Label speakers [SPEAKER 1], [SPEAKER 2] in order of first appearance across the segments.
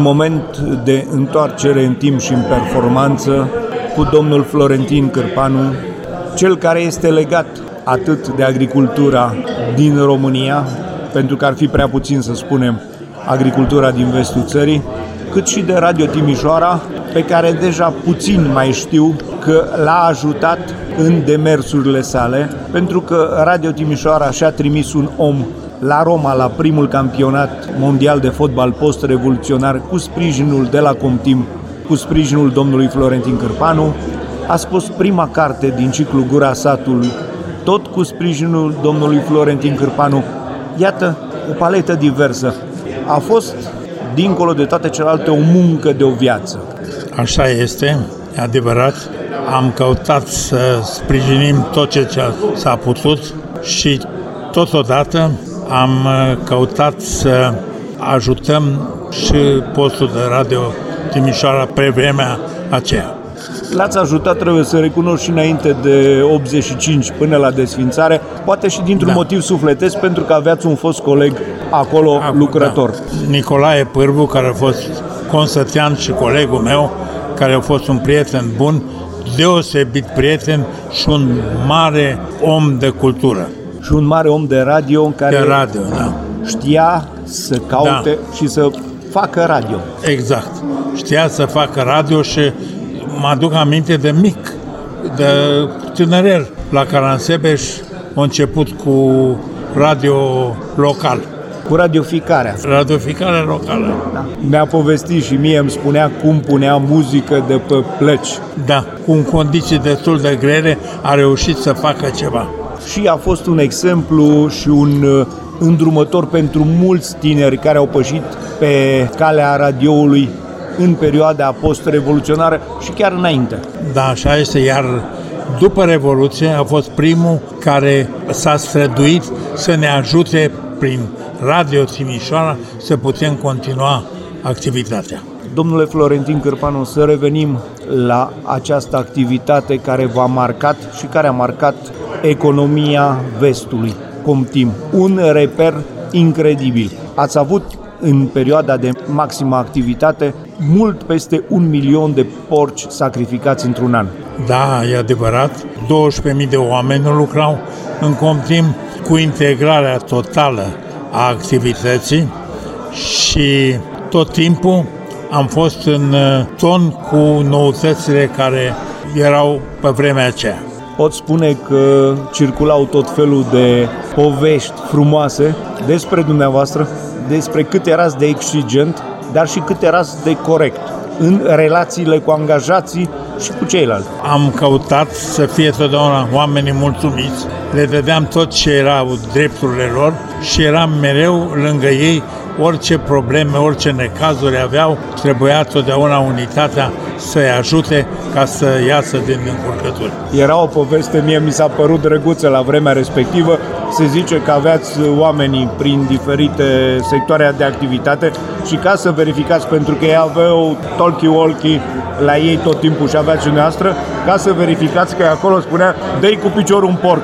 [SPEAKER 1] moment de întoarcere în timp și în performanță cu domnul Florentin Cârpanu, cel care este legat atât de agricultura din România, pentru că ar fi prea puțin să spunem agricultura din vestul țării, cât și de Radio Timișoara, pe care deja puțin mai știu că l-a ajutat în demersurile sale, pentru că Radio Timișoara și-a trimis un om la Roma, la primul campionat mondial de fotbal post-revoluționar, cu sprijinul de la Comtim, cu sprijinul domnului Florentin Cârpanu. A scos prima carte din ciclu Gura Satului, tot cu sprijinul domnului Florentin Cârpanu. Iată, o paletă diversă. A fost, dincolo de toate celelalte, o muncă de o viață.
[SPEAKER 2] Așa este, e adevărat. Am căutat să sprijinim tot ce s-a putut și totodată am căutat să ajutăm și postul de Radio Timișoara pe vremea aceea.
[SPEAKER 1] L-ați ajutat, trebuie să recunosc, și înainte de 85 până la desfințare, poate și dintr-un motiv sufletesc, pentru că aveați un fost coleg acolo lucrător.
[SPEAKER 2] Da. Nicolae Pârvu, care a fost consătean și colegul meu, care a fost un prieten bun, deosebit prieten și un mare om de cultură.
[SPEAKER 1] Și un mare om de radio, în care știa să caute și să facă radio.
[SPEAKER 2] Exact. Știa să facă radio și mă aduc aminte de mic, de tânărel, la Caransebeș a început cu radio local.
[SPEAKER 1] Cu radioficarea.
[SPEAKER 2] Radioficarea locală.
[SPEAKER 1] Da. Mi-a povestit și mie îmi spunea cum punea muzică de pe plăci.
[SPEAKER 2] Da, cu condiții destul de grele a reușit să facă ceva.
[SPEAKER 1] Și a fost un exemplu și un îndrumător pentru mulți tineri care au pășit pe calea radioului în perioada post-revoluționară și chiar înainte.
[SPEAKER 2] Da, așa este, iar după Revoluție a fost primul care s-a străduit să ne ajute prin Radio Timișoara să putem continua activitatea.
[SPEAKER 1] Domnule Florentin Cârpanu, să revenim la această activitate care v-a marcat și care a marcat economia vestului, Comtim. Un reper incredibil. Ați avut în perioada de maximă activitate mult peste 1 milion de porci sacrificați într-un an.
[SPEAKER 2] Da, e adevărat. 12.000 de oameni lucrau în Comtim, cu integrarea totală a activității și tot timpul am fost în ton cu noutățile care erau pe vremea aceea.
[SPEAKER 1] Pot spune că circulau tot felul de povești frumoase despre dumneavoastră, despre cât erați de exigent, dar și cât erați de corect în relațiile cu angajații și cu ceilalți.
[SPEAKER 2] Am căutat să fie totdeauna oamenii mulțumiți, le dădeam tot ce erau drepturile lor și eram mereu lângă ei. Orice probleme, orice necazuri aveau, trebuia totdeauna unitatea să-i ajute ca să iasă din încurcături.
[SPEAKER 1] Era o poveste, mie mi s-a părut drăguță la vremea respectivă, se zice că aveați oamenii prin diferite sectoare de activitate și ca să verificați, pentru că ei aveau talkie-walkie la ei tot timpul și aveați și noastră, ca să verificați că acolo spunea dă-i cu piciorul un porc.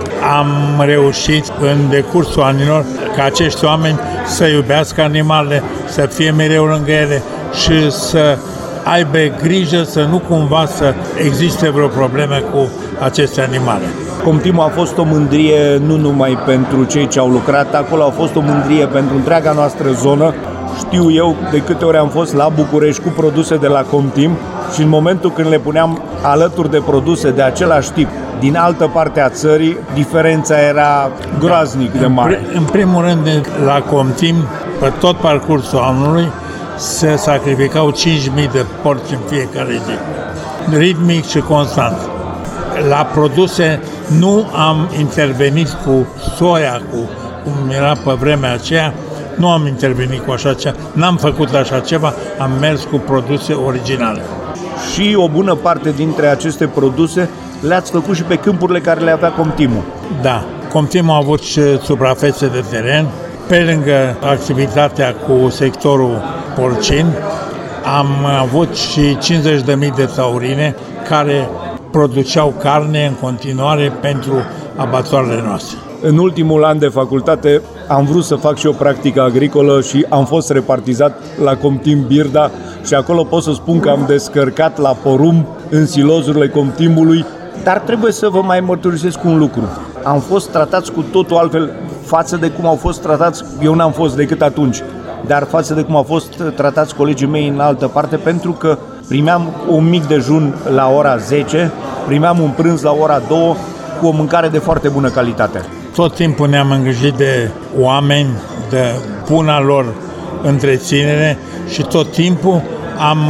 [SPEAKER 2] Am reușit în decursul anilor ca acești oameni să iubească animalele, să fie mereu lângă ele și să aibă grijă să nu cumva să existe vreo probleme cu aceste animale.
[SPEAKER 1] Comtimul a fost o mândrie nu numai pentru cei ce au lucrat acolo, a fost o mândrie pentru întreaga noastră zonă. Știu eu de câte ori am fost la București cu produse de la Comtim și în momentul când le puneam alături de produse de același tip din altă parte a țării, diferența era groaznic de mare.
[SPEAKER 2] În primul rând, la Comtim, pe tot parcursul anului, se sacrificau 5.000 de porci în fiecare zi, ritmic și constant. La produse nu am intervenit cu soia, cum era pe vremea aceea, nu am intervenit cu așa ceva, n-am făcut așa ceva, am mers cu produse originale.
[SPEAKER 1] Și o bună parte dintre aceste produse le-ați făcut și pe câmpurile care le avea Comtimul.
[SPEAKER 2] Da, Comtimul a avut și suprafețe de teren. Pe lângă activitatea cu sectorul porcin, am avut și 50.000 de taurine care produceau carne în continuare pentru abatoarele noastre.
[SPEAKER 1] În ultimul an de facultate am vrut să fac și o practică agricolă și am fost repartizat la Comtim Birda și acolo pot să spun că am descărcat la porumb în silozurile Comtimului, dar trebuie să vă mai mărturisesc un lucru. Am fost tratați cu totul altfel față de cum au fost tratați, eu n-am fost decât atunci, dar față de cum au fost tratați colegii mei în altă parte, pentru că primeam un mic dejun la ora 10, primeam un prânz la ora 2 cu o mâncare de foarte bună calitate.
[SPEAKER 2] Tot timpul ne-am îngrijit de oameni, de buna lor întreținere și tot timpul am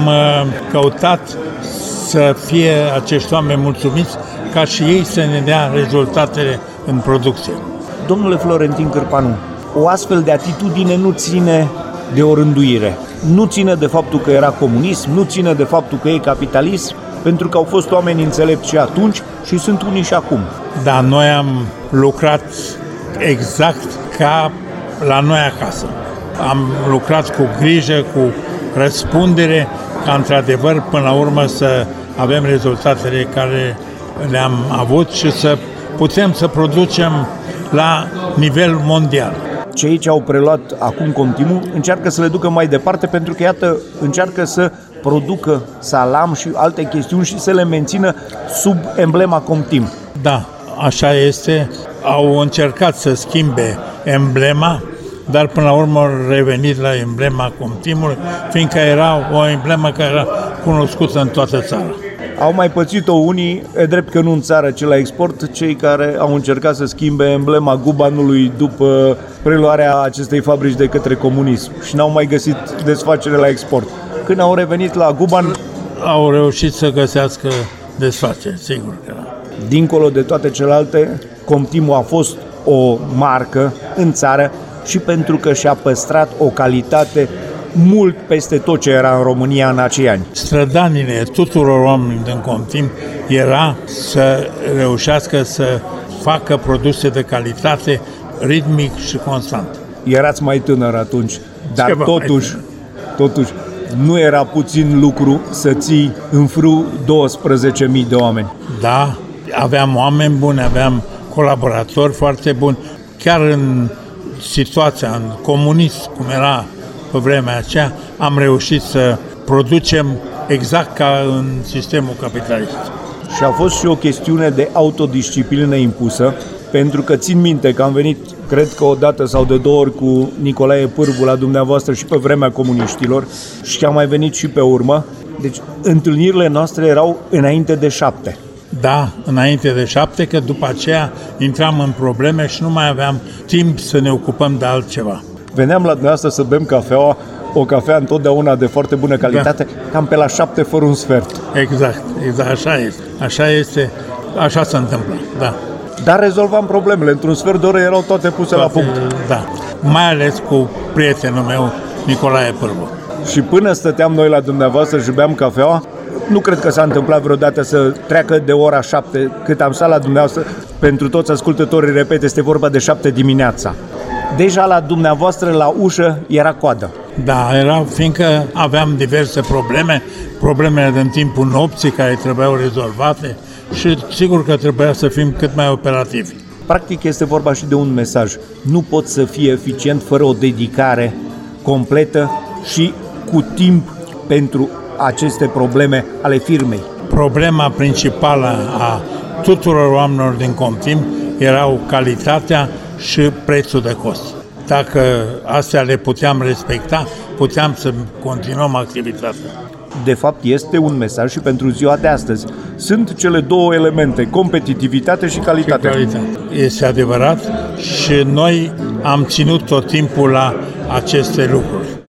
[SPEAKER 2] căutat să fie acești oameni mulțumiți ca și ei să ne dea rezultatele în producție.
[SPEAKER 1] Domnule Florentin Cârpanu, o astfel de atitudine nu ține de o rânduire. Nu ține de faptul că era comunism, nu ține de faptul că e capitalism, pentru că au fost oameni înțelepți și atunci și sunt unii și acum.
[SPEAKER 2] Da, noi am lucrat exact ca la noi acasă. Am lucrat cu grijă, cu răspundere, ca într-adevăr până la urmă să avem rezultatele care le-am avut și să putem să producem la nivel mondial.
[SPEAKER 1] Cei ce au preluat acum Comtimul încearcă să le ducă mai departe pentru că, iată, încearcă să producă salam și alte chestiuni și să le mențină sub emblema Comtim.
[SPEAKER 2] Da, așa este. Au încercat să schimbe emblema, dar până la urmă au revenit la emblema Comtimului, fiindcă era o emblemă care era cunoscută în toată țara.
[SPEAKER 1] Au mai pățit-o unii, e drept că nu în țară, ci la export, cei care au încercat să schimbe emblema Gubanului după preluarea acestei fabrici de către comunism și n-au mai găsit desfacere la export. Când au revenit la Guban,
[SPEAKER 2] au reușit să găsească desfacere, sigur că da.
[SPEAKER 1] Dincolo de toate celelalte, Comtimul a fost o marcă în țară și pentru că și-a păstrat o calitate mult peste tot ce era în România în acei ani.
[SPEAKER 2] Strădanile tuturor oamenilor din Comtim era să reușească să facă produse de calitate ritmic și constant.
[SPEAKER 1] Erați mai tânăr atunci, dar totuși nu era puțin lucru să ții în frâu 12.000 de oameni.
[SPEAKER 2] Da, aveam oameni buni, aveam colaboratori foarte buni, chiar în situația, în comunism, cum era pe vremea aceea, am reușit să producem exact ca în sistemul capitalist.
[SPEAKER 1] Și a fost și o chestiune de autodisciplină impusă, pentru că țin minte că am venit, cred că o dată sau de 2 ori cu Nicolae Pârvu la dumneavoastră și pe vremea comuniștilor și am mai venit și pe urmă. Deci întâlnirile noastre erau înainte de 7.
[SPEAKER 2] Da, înainte de 7, că după aceea intram în probleme și nu mai aveam timp să ne ocupăm de altceva.
[SPEAKER 1] Veneam la dumneavoastră să bem cafeaua, o cafea întotdeauna de foarte bună calitate, da. Cam pe la 7 fără un sfert.
[SPEAKER 2] Exact, așa este, așa se întâmplă, da.
[SPEAKER 1] Dar rezolvam problemele, într-un sfert de oră erau toate puse la punct.
[SPEAKER 2] Da, mai ales cu prietenul meu, Nicolae Pârvu.
[SPEAKER 1] Și până stăteam noi la dumneavoastră și beam cafeaua, nu cred că s-a întâmplat vreodată să treacă de ora 7, cât am stat la dumneavoastră. Pentru toți ascultătorii, repet, este vorba de 7 dimineața. Deja la dumneavoastră, la ușă, era coadă.
[SPEAKER 2] Da, era, fiindcă aveam diverse problemele din timpul nopții care trebuiau rezolvate și sigur că trebuia să fim cât mai operativi.
[SPEAKER 1] Practic este vorba și de un mesaj. Nu poți să fii eficient fără o dedicare completă și cu timp pentru aceste probleme ale firmei.
[SPEAKER 2] Problema principală a tuturor oamenilor din Comtim erau calitatea și prețul de cost. Dacă astea le puteam respecta, puteam să continuăm activitatea.
[SPEAKER 1] De fapt, este un mesaj și pentru ziua de astăzi. Sunt cele două elemente, competitivitate și calitate.
[SPEAKER 2] Este adevărat și noi am ținut tot timpul la aceste lucruri.